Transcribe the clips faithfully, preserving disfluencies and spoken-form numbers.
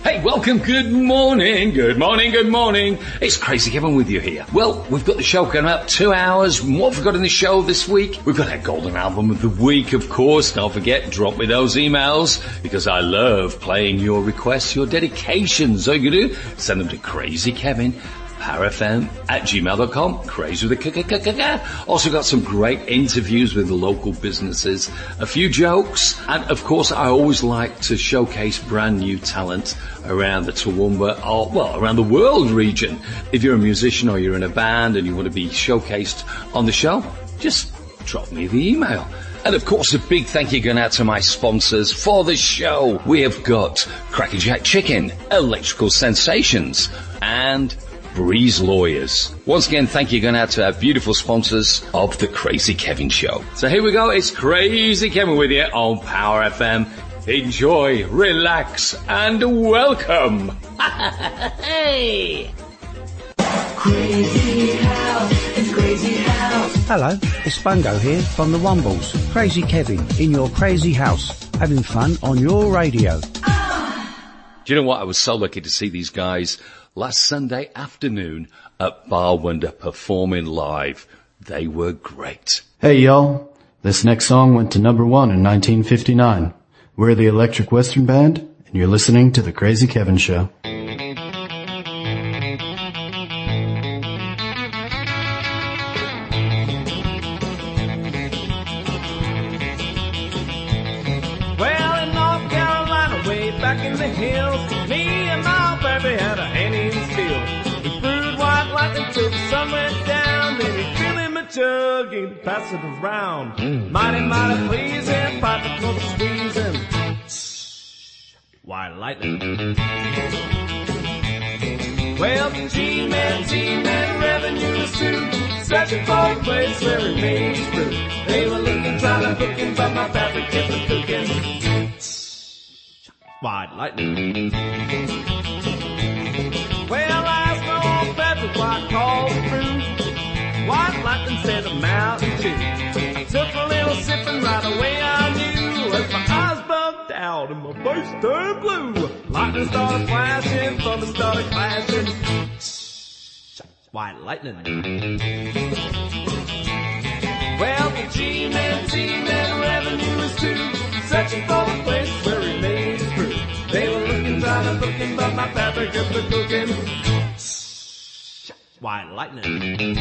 Hey, welcome, good morning, good morning, good morning. It's Crazy Kevin with you here. Well, we've got the show coming up, two hours. What have we got in the show this week? We've got our Golden Album of the Week, of course. Don't forget, drop me those emails, because I love playing your requests, your dedications. All you can do, send them to Crazy Kevin. Power F M at gmail dot com. Crazy with a k-k-k-k-k. Also got some great interviews with local businesses, a few jokes, and of course I always like to showcase brand new talent around the Toowoomba, or well, around the world region. If you're a musician or you're in a band and you want to be showcased on the show, just drop me the email. And of course, a big thank you going out to my sponsors for the show. We have got Cracker Jack Chicken, Electrical Sensations, and Breeze Lawyers. Once again, thank you going out to our beautiful sponsors of the Crazy Kevin Show. So here we go. It's Crazy Kevin with you on Power F M. Enjoy, relax, and welcome. Hey! Crazy House, it's Crazy House. Hello, it's Bungo here from the Wombles. Crazy Kevin in your crazy house, having fun on your radio. Do you know what? I was so lucky to see these guys last Sunday afternoon at Bar Wonder performing live. They were great. Hey y'all, this next song went to number one in nineteen fifty-nine. We're the Electric Western Band, and you're listening to The Crazy Kevin Show. Well, in North Carolina, way back in the hills, me and my baby had a hand in steel. He brewed white lightning till the sun went down, then he filled him a jug and he'd pass it around. Mm. Mighty, mighty pleasing, pipe the close to squeezing. White lightning. Well, the G-Man, G-Man, revenue is too, searching for a place where he made his brew. They were looking, trying to book him, but my fabric kept the cooking. White lightning. Well, I asked my old pepper why I called through. White lightning said a Mountain Dew. I took a little sip and right away I knew, as my eyes bugged out and my face turned blue. Lightning started flashing, thunder started clashing. White lightning. Well, the G-Man, G-Man, revenue is too, searching for the place where he made his brew. They were looking, trying to book him, but my fabric kept the cooking. White lightning.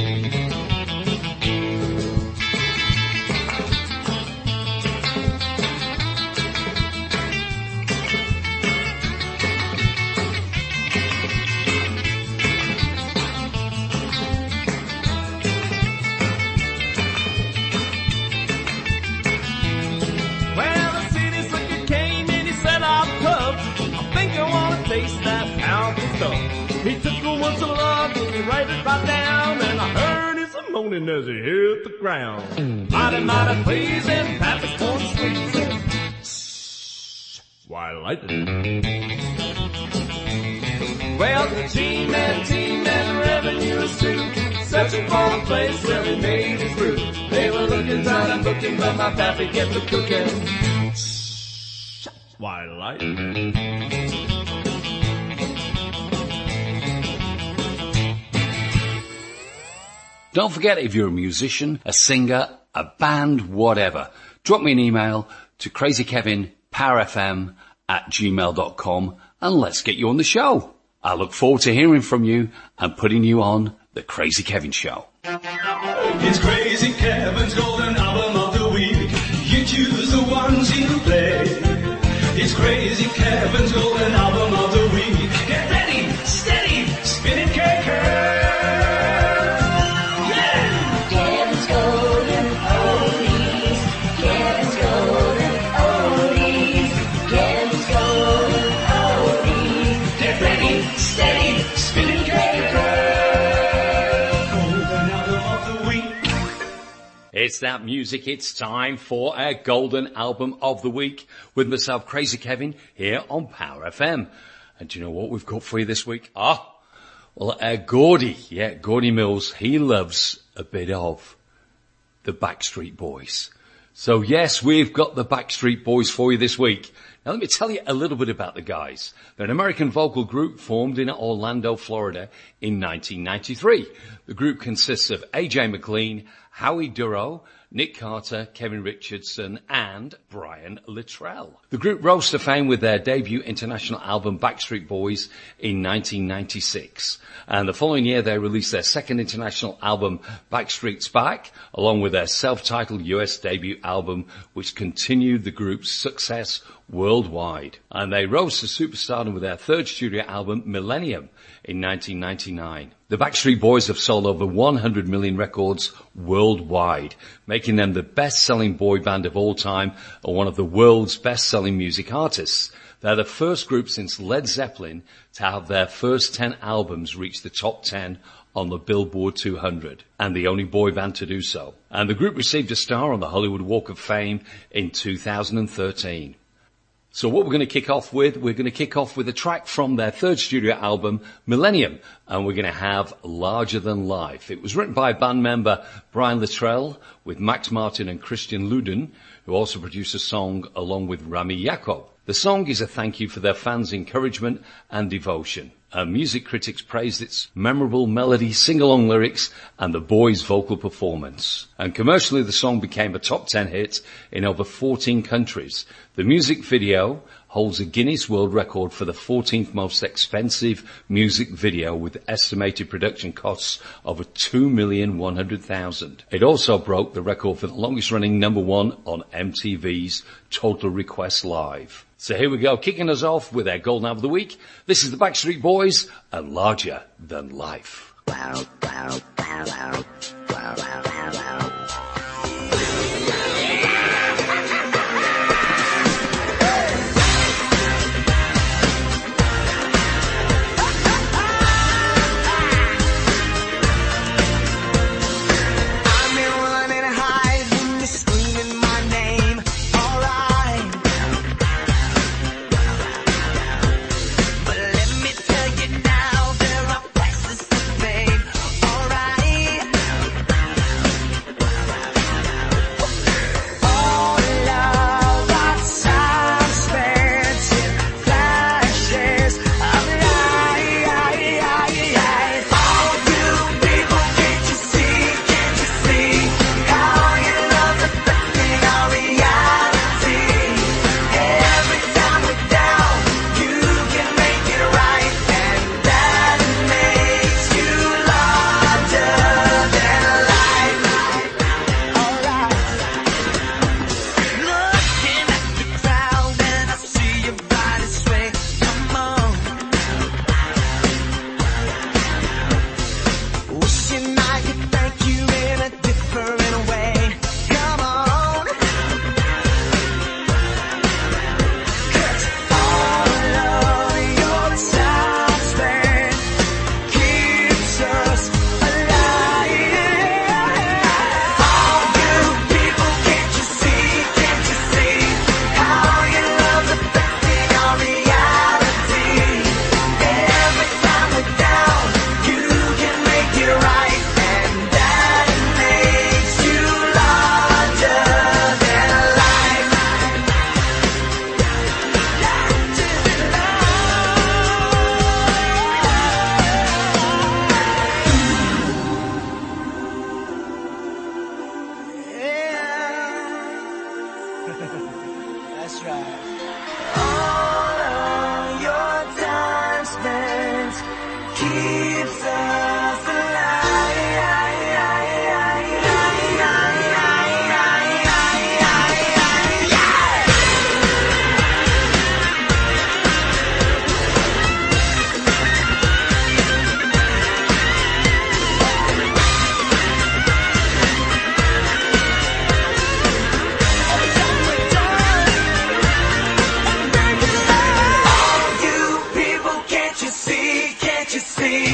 Taste that powerful stuff. He took her once in love and he wrote it right down, and I heard his moaning as he hit the ground. Mighty, mighty pleasing, Pappy's corn squeezing. White lightning. Well, the G-Man, G-Man, revenue is too, searching for a place where he made his brew. They were looking, trying to book him, but my Pappy kept the cooking. White lightning. Don't forget, if you're a musician, a singer, a band, whatever, drop me an email to crazykevin power f m at gmail dot com and let's get you on the show. I look forward to hearing from you and putting you on The Crazy Kevin Show. It's Crazy Kevin's Golden Album of the Week. You choose the ones you play. It's Crazy Kevin's Golden Album of the Week. Get ready, steady, spin it, K K. It's that music. It's time for our Golden Album of the Week with myself, Crazy Kevin, here on Power F M. And do you know what we've got for you this week? Ah, well, uh, Gordy, yeah, Gordy Mills, he loves a bit of the Backstreet Boys. So yes, we've got the Backstreet Boys for you this week. Now let me tell you a little bit about the guys. They're an American vocal group formed in Orlando, Florida in nineteen ninety-three. The group consists of A J McLean, Howie Duro, Nick Carter, Kevin Richardson, and Brian Littrell. The group rose to fame with their debut international album Backstreet Boys in nineteen ninety-six. And the following year they released their second international album Backstreet's Back, along with their self-titled U S debut album, which continued the group's success worldwide. And they rose to superstardom with their third studio album Millennium in nineteen ninety-nine. The Backstreet Boys have sold over one hundred million records worldwide, making them the best-selling boy band of all time and one of the world's best-selling music artists. They're the first group since Led Zeppelin to have their first ten albums reach the top ten on the Billboard two hundred, and the only boy band to do so. And the group received a star on the Hollywood Walk of Fame in two thousand thirteen. So what we're going to kick off with, we're going to kick off with a track from their third studio album, Millennium, and we're going to have Larger Than Life. It was written by band member Brian Littrell with Max Martin and Christian Luden, who also produced a song along with Rami Yacob. The song is a thank you for their fans' encouragement and devotion. And music critics praised its memorable melody, sing-along lyrics, and the boys' vocal performance. And commercially, the song became a top ten hit in over fourteen countries. The music video holds a Guinness World Record for the fourteenth most expensive music video with estimated production costs of two million one hundred thousand dollars. It also broke the record for the longest running number one on M T V's Total Request Live. So here we go, kicking us off with our Golden Album of the Week. This is the Backstreet Boys and Larger Than Life. Wow, wow, wow, wow, wow, wow, wow, wow. Can't you see?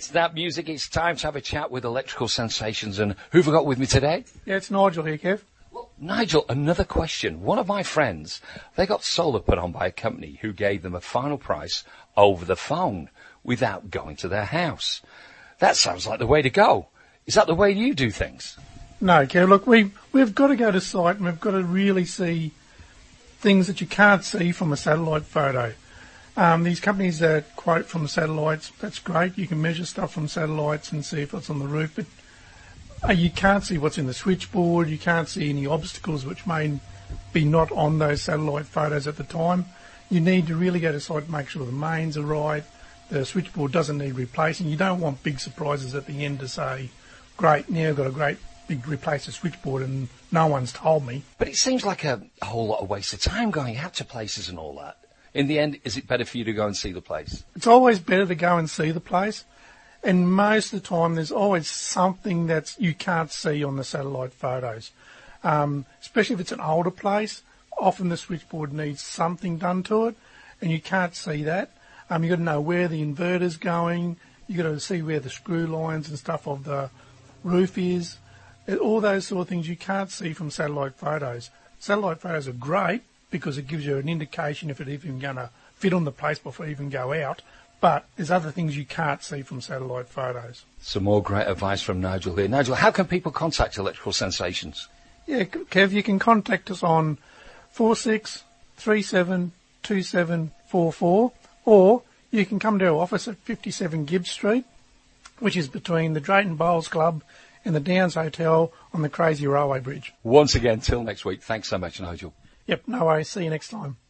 that music. It's time to have a chat with Electrical Sensations. And who've I got with me today? Yeah, it's Nigel here, Kev. Well, Nigel, another question. One of my friends, they got solar put on by a company who gave them a final price over the phone without going to their house. That sounds like the way to go. Is that the way you do things? No, Kev, look, we, we've got to go to site and we've got to really see things that you can't see from a satellite photo. Um, these companies that quote from satellites, that's great. You can measure stuff from satellites and see if it's on the roof, but uh, you can't see what's in the switchboard. You can't see any obstacles which may be not on those satellite photos at the time. You need to really go to site and make sure the mains are right, the switchboard doesn't need replacing. You don't want big surprises at the end to say, great, now I've got a great big replace the switchboard and no one's told me. But it seems like a, a whole lot of waste of time going out to places and all that. In the end, is it better for you to go and see the place? It's always better to go and see the place. And most of the time, there's always something that you can't see on the satellite photos. Um, especially if it's an older place, often the switchboard needs something done to it, and you can't see that. Um, you've got to know where the inverter's going. You've got to see where the screw lines and stuff of the roof is. All those sort of things you can't see from satellite photos. Satellite photos are great, because it gives you an indication if it's even going to fit on the place before you even go out. But there's other things you can't see from satellite photos. Some more great advice from Nigel here. Nigel, how can people contact Electrical Sensations? Yeah, Kev, you can contact us on four six three seven two seven four four, or you can come to our office at fifty-seven Gibbs Street, which is between the Drayton Bowls Club and the Downs Hotel on the Crazy Railway Bridge. Once again, till next week. Thanks so much, Nigel. Yep, no worries. See you next time.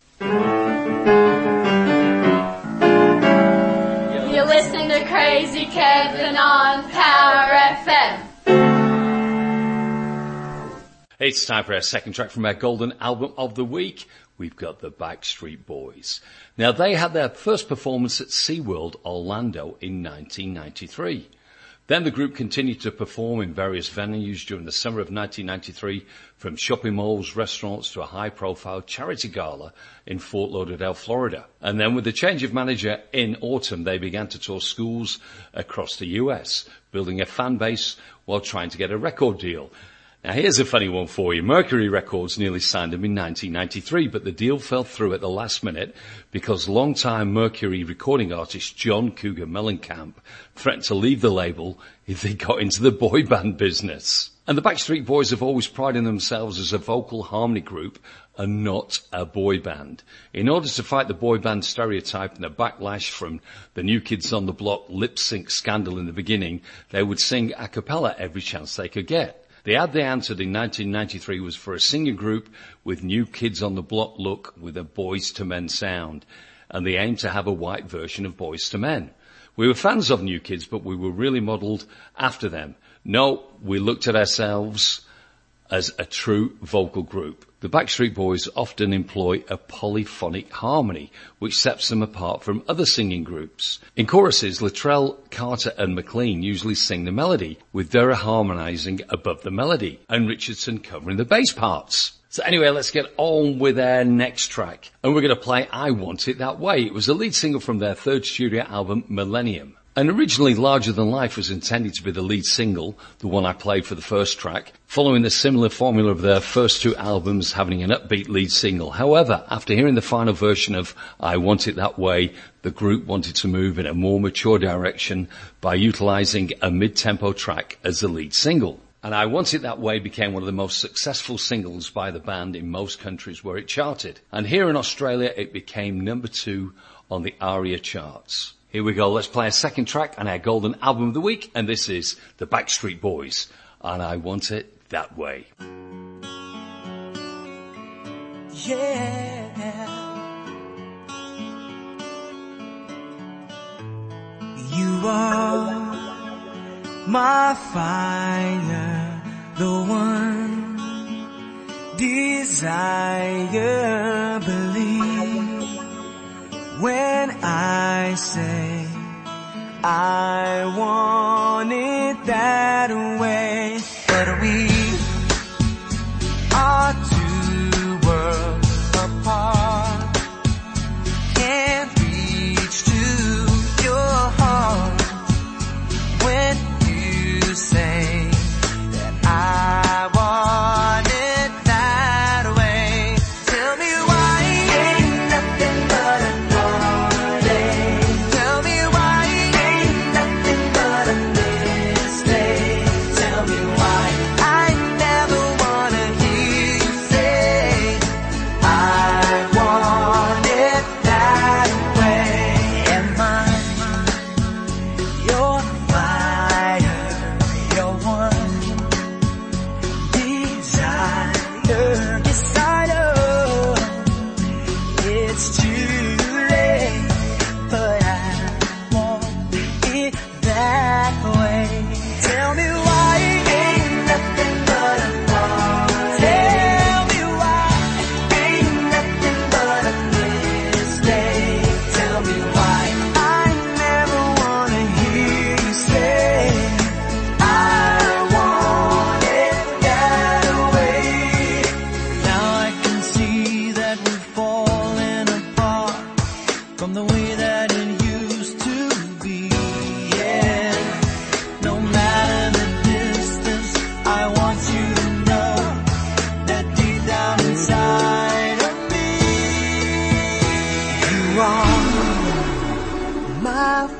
You're listening to Crazy Kevin on Power F M. It's time for our second track from our Golden Album of the Week. We've got the Backstreet Boys. Now, they had their first performance at SeaWorld Orlando in nineteen ninety-three. Then the group continued to perform in various venues during the summer of nineteen ninety-three, from shopping malls, restaurants, to a high-profile charity gala in Fort Lauderdale, Florida. And then with the change of manager in autumn, they began to tour schools across the U S, building a fan base while trying to get a record deal. Now, here's a funny one for you. Mercury Records nearly signed them in nineteen ninety-three, but the deal fell through at the last minute because longtime Mercury recording artist John Cougar Mellencamp threatened to leave the label if they got into the boy band business. And the Backstreet Boys have always prided themselves as a vocal harmony group and not a boy band. In order to fight the boy band stereotype and the backlash from the New Kids on the Block lip sync scandal in the beginning, they would sing a cappella every chance they could get. The ad they answered in nineteen ninety-three was for a singing group with New Kids on the Block look with a Boys to Men sound, and they aimed to have a white version of Boys to Men. We were fans of New Kids, but we were really modelled after them. No, we looked at ourselves as a true vocal group. The Backstreet Boys often employ a polyphonic harmony, which sets them apart from other singing groups. In choruses, Luttrell, Carter and McLean usually sing the melody, with Dara harmonising above the melody, and Richardson covering the bass parts. So anyway, let's get on with their next track. And we're going to play I Want It That Way. It was the lead single from their third studio album, Millennium. And originally Larger Than Life was intended to be the lead single, the one I played for the first track, following the similar formula of their first two albums having an upbeat lead single. However, after hearing the final version of I Want It That Way, the group wanted to move in a more mature direction by utilising a mid-tempo track as the lead single. And I Want It That Way became one of the most successful singles by the band in most countries where it charted. And here in Australia, it became number two on the ARIA charts. Here we go. Let's play a second track on our Golden Album of the Week. And this is the Backstreet Boys. And I Want It That Way. Yeah. You are my fire, the one desire, believe when I say I want it that way. But we are two worlds apart, can't reach to your heart.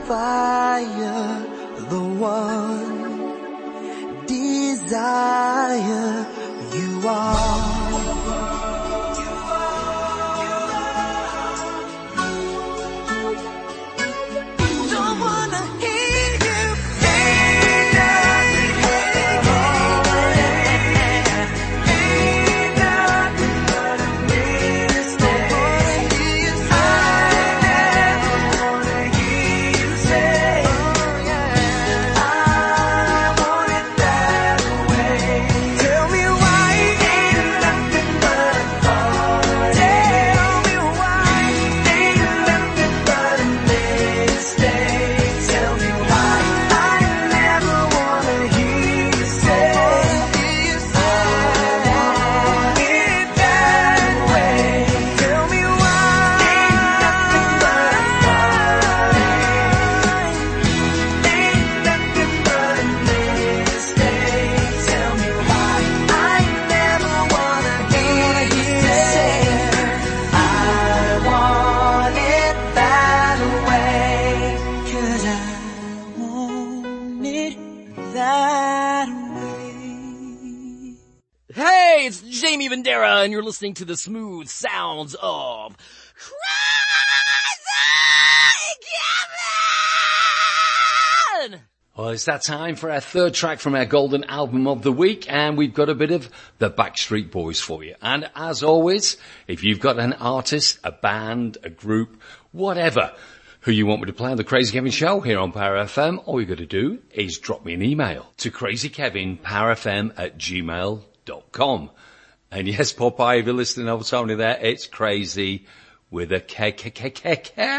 fire, the one desire you are. Don't wanna hear you say nothing, ain't nothing but a mistake. I never wanna hear you say I want it that way. Tell me why ain't nothing but a thought. Tell me why ain't nothing but a mistake. Tell me why I never wanna hear you say I want it that way. Tell me why ain't nothing but a thought. Ain't nothing but a mistake. Tell me why I never wanna hear you say I want it that way. 'Cause I want it that way. Hey, it's Jamie Bandera, and you're listening to the smooth sounds of Crazy Kevin! Well, it's that time for our third track from our Golden Album of the Week, and we've got a bit of the Backstreet Boys for you. And as always, if you've got an artist, a band, a group, whatever, who you want me to play on the Crazy Kevin Show here on Power F M, all you got to do is drop me an email to crazykevinpowerfm at gmail dot com. And yes, Popeye, if you're listening over Tony there, it's crazy with a K, K, K, K,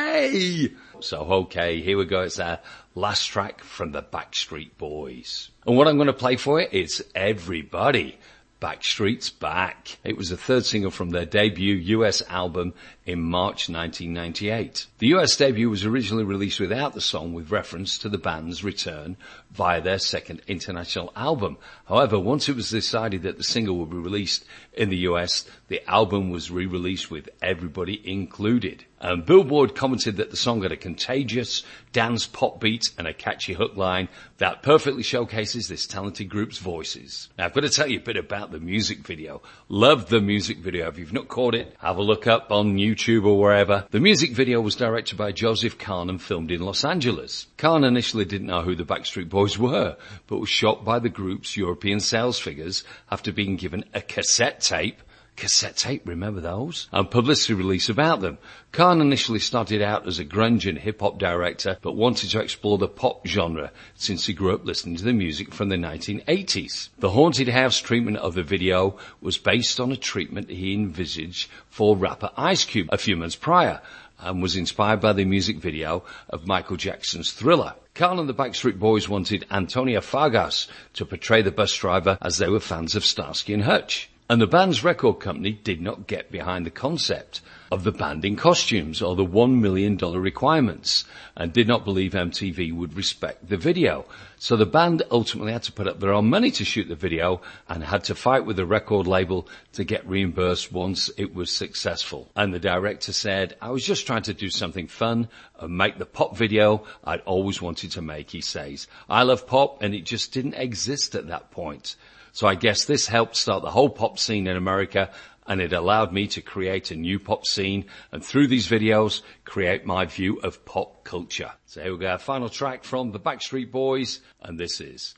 K. So, okay, here we go. It's our last track from the Backstreet Boys. And what I'm going to play for you is Everybody. Backstreet's Back. It was the third single from their debut U S album in March nineteen ninety-eight. The U S debut was originally released without the song, with reference to the band's return via their second international album. However, once it was decided that the single would be released in the U S, the album was re-released with Everybody included. And Billboard commented that the song had a contagious dance pop beat and a catchy hook line that perfectly showcases this talented group's voices. Now, I've got to tell you a bit about the music video. Love the music video. If you've not caught it, have a look up on YouTube or wherever. The music video was directed by Joseph Kahn and filmed in Los Angeles. Kahn initially didn't know who the Backstreet Boys were, but was shocked by the group's European sales figures after being given a cassette tape. Cassette tape, remember those? And publicity release about them. Kahn initially started out as a grunge and hip-hop director, but wanted to explore the pop genre since he grew up listening to the music from the nineteen eighties. The haunted house treatment of the video was based on a treatment he envisaged for rapper Ice Cube a few months prior, and was inspired by the music video of Michael Jackson's Thriller. Kahn and the Backstreet Boys wanted Antonia Fargas to portray the bus driver, as they were fans of Starsky and Hutch. And the band's record company did not get behind the concept of the band in costumes or the one million dollars requirements, and did not believe M T V would respect the video. So the band ultimately had to put up their own money to shoot the video and had to fight with the record label to get reimbursed once it was successful. And the director said, "I was just trying to do something fun and make the pop video I'd always wanted to make," he says. "I love pop and it just didn't exist at that point. So I guess this helped start the whole pop scene in America, and it allowed me to create a new pop scene, and through these videos, create my view of pop culture." So here we go, our final track from the Backstreet Boys, and this is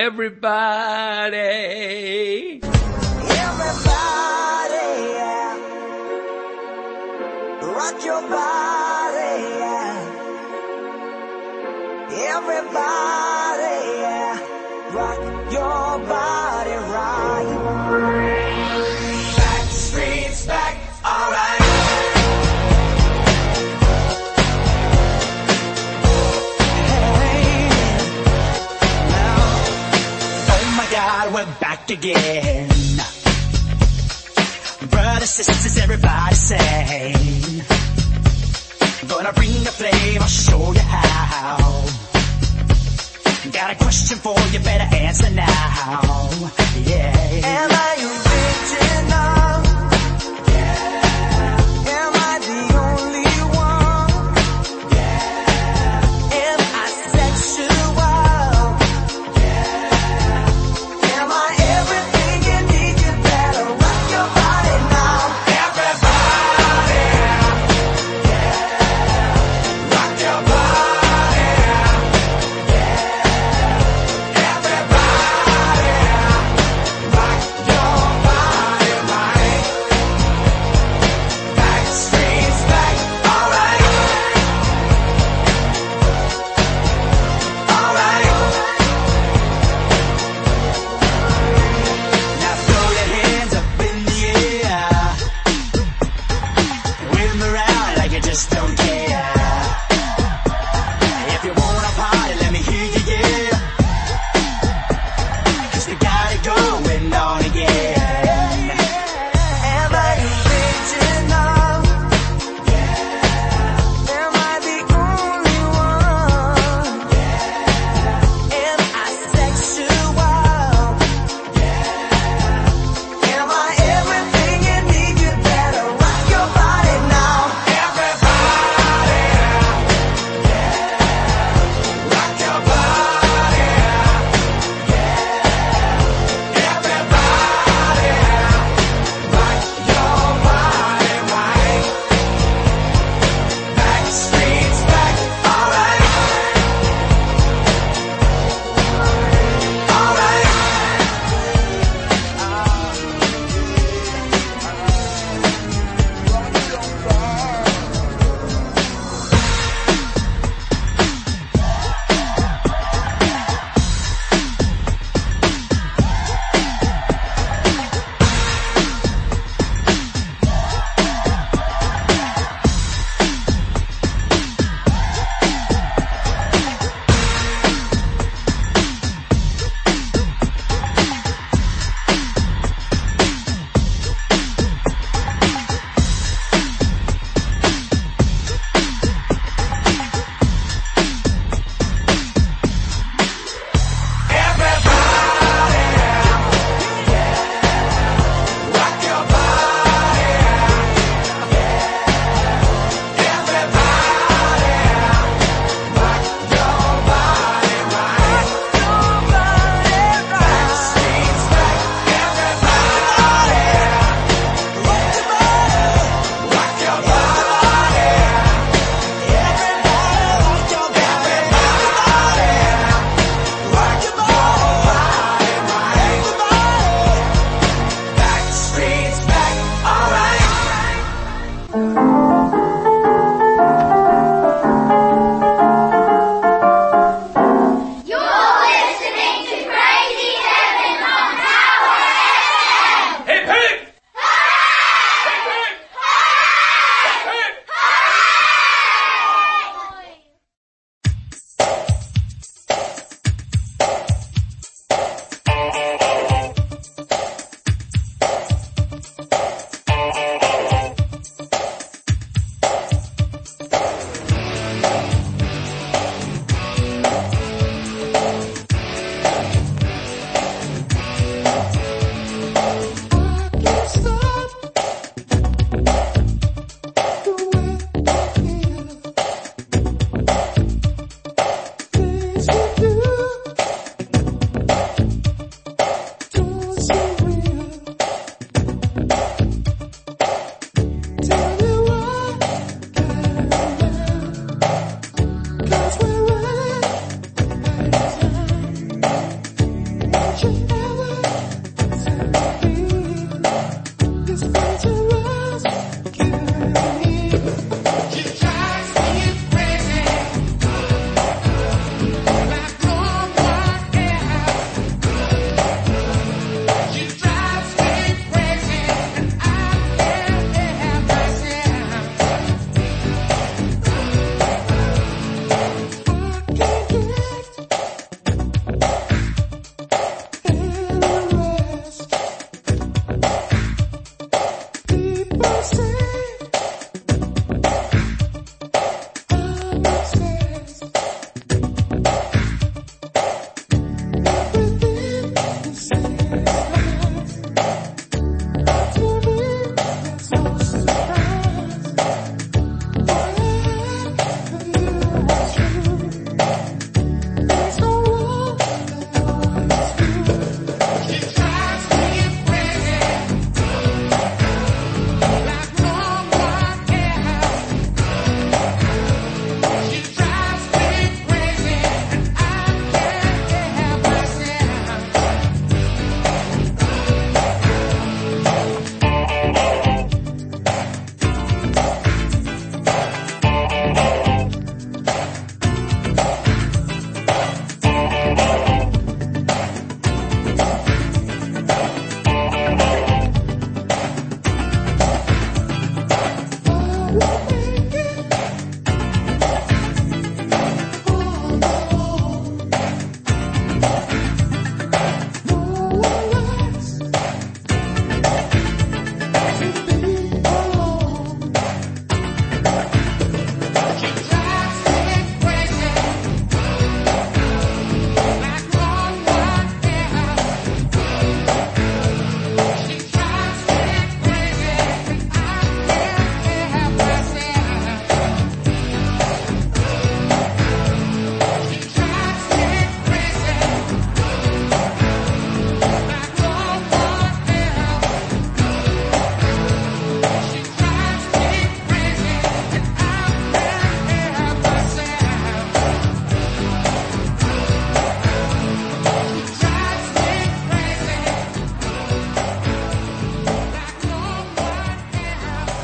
Everybody. Everybody, yeah. Rock your body, yeah. Everybody, yeah. Rock your body right. Backstreet's back, alright. Hey, now, oh my God, we're back again. Brothers, sisters, everybody say, gonna bring the flame, I'll show you how. Got a question for you, better answer now. Yeah. Am I original? Yeah. Am I the only one? Yeah. Am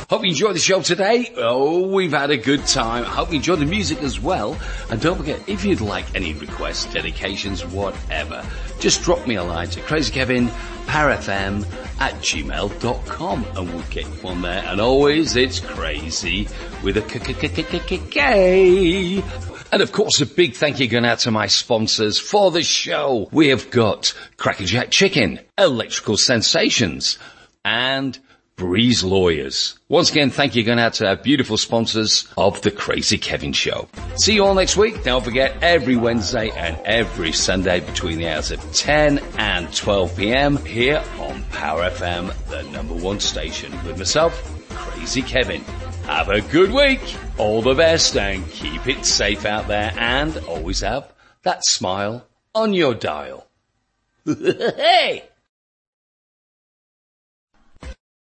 Hope you enjoyed the show today. Oh, we've had a good time. Hope you enjoyed the music as well. And don't forget, if you'd like any requests, dedications, whatever, just drop me a line to crazykevin parafm at gmail dot com and we'll get you on there. And always, it's crazy with a k-k-k-k-k-k. And of course, a big thank you going out to my sponsors for the show. We have got Crackerjack Chicken, Electrical Sensations, and Breeze Lawyers. Once again, thank you going out to our beautiful sponsors of the Crazy Kevin Show. See you all next week. Don't forget, every Wednesday and every Sunday between the hours of ten and twelve p.m. here on Power F M, the number one station, with myself, Crazy Kevin. Have a good week. All the best and keep it safe out there and always have that smile on your dial. Hey!